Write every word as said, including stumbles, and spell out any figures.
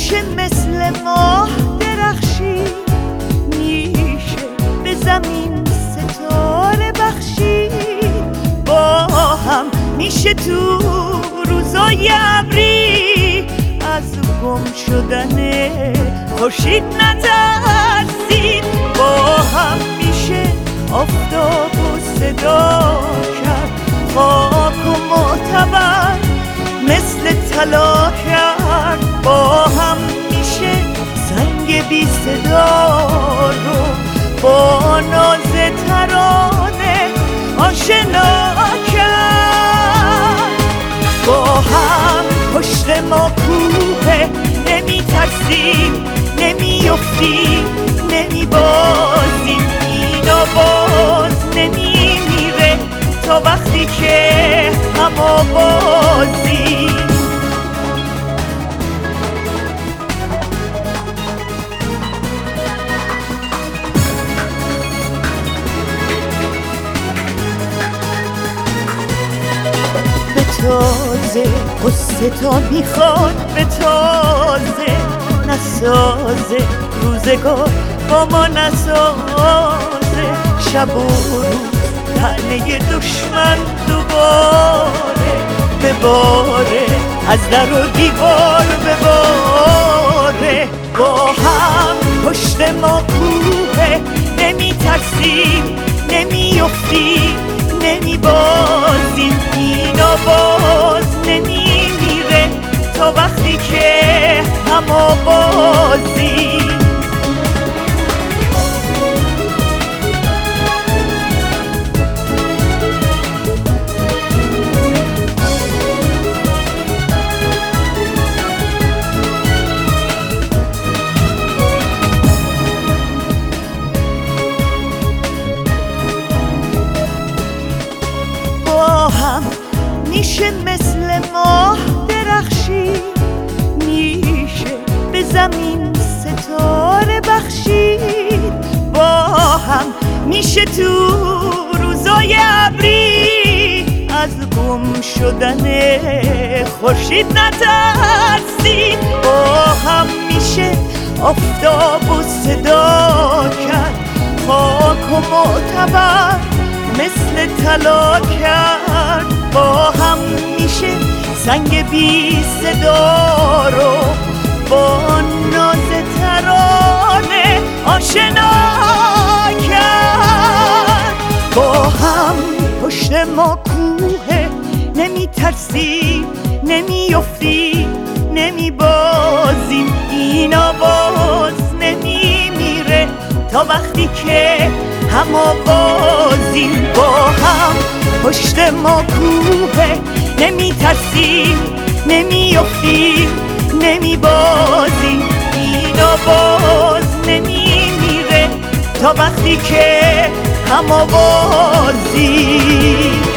میشه مثل ماه درخشی، میشه به زمین ستاره بخشی، با هم میشه تو روزای ابری از گم شدن خورشید نترسید، با هم میشه آفتاب و صدا کرد، خاک و معتبر مثل طلا کرد، با هم میشه سنگ بی صدا رو با ناز ترانه آشنا کرد، با هم پشت ما کوه، نمی ترسیم نمی افتیم نمی بازیم، این آواز نمی میره تا وقتی که هم آوازیم. به تازه قصه تا میخواد به تازه نسازه، روزگار با ما نسازه، شب و روز تنه دشمن دوباره بباره، از در و دیوار بباره، با هم پشت ما کوه، نمی ترسیم نمی افتیم نمی بازیم، این آواز نمی میره تا وقتی که هم آوازیم. میشه مثل ماه درخشی، میشه به زمین ستاره بخشید، با هم میشه تو روزای ابری از گم شدن خورشید نترسید، با هم میشه آفتاب و صدا کرد، خاک و معتبر مثل طلا کرد، با هم میشه سنگ بی صدا رو با ناز ترانه آشنا کرد، با هم پشت ما کوه، نمی ترسیم نمی افتیم نمی بازیم، این آواز نمی میره تا وقتی که هم آوازیم، با هم پشت ما کوه، نمی ترسیم نمی افتیم نمی بازیم، این آواز نمی میره تا وقتی که هم آوازیم.